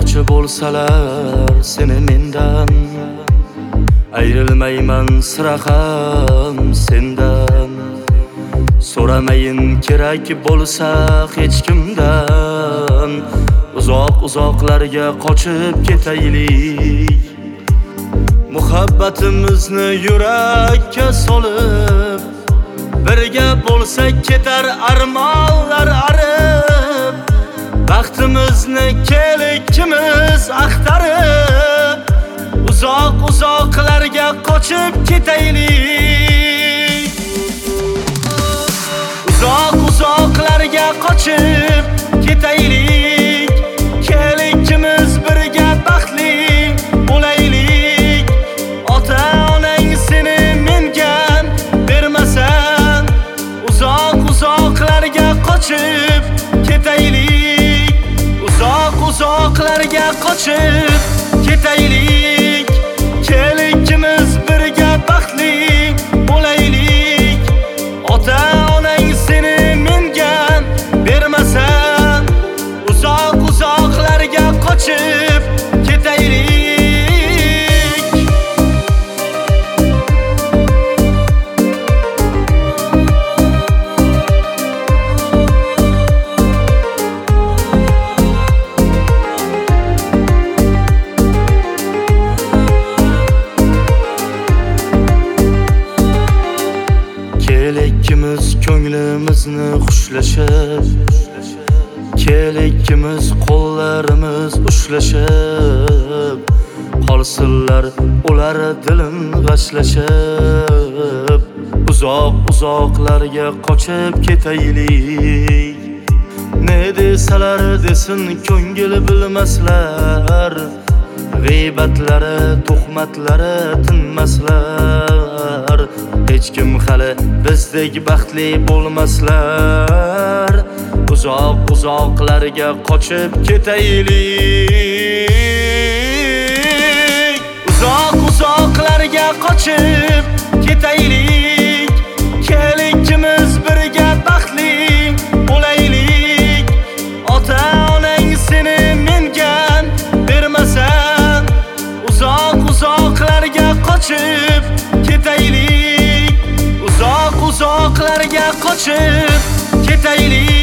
aytmoqchi bo'lsalar seni mendan, ayrilmayman sira ham sendan. So'ramayin kerak bo'lsa hech kimdan, uzoq-uzoqlarga qochib ketaylik. Muhabbatimizni yurakka solib, birga bo'lsak ketar armonlar arib. Baxtimizni kel ikkimiz axtarib, uzoq-uzoqlarga qochib ketaylik. Uzoq-uzoqlarga qochib ketaylik. Kel ikkimiz birga baxtli bo'laylik. Ota-onang seni menga bermasa, uzoq-uzoqlarga qochib ketaylik. Uzoq-uzoqlarga qochib ketaylik. Kel ikkimiz birga baxtli bo'laylik. Ota-onang seni menga bermasa, uzoq-uzoqlarga qochib ketaylik. Kel ikkimiz ko'nglimizni xushlashib, kel ikkimiz qo'llarimiz ushlashib, qolsinlar ular dilim g'ashlashib. Uzoq-uzoqlarga qochib ketaylik. Ne desalar desin ko'ngil bilmaslar, g'iybatlari, tuhmatlari tinmaslar. Hech kim hali bizdek baxtli bo'lmaslar. Uzoq-uzoqlarga qochib ketaylik. Uzoq-uzoqlarga qochib ketaylik. Kel ikkimiz birga baxtli bo'laylik. Ota-onang seni menga bermasa, uzoq-uzoqlarga qochib ketaylik. Uzoq-uzoqlarga qochib ketaylik.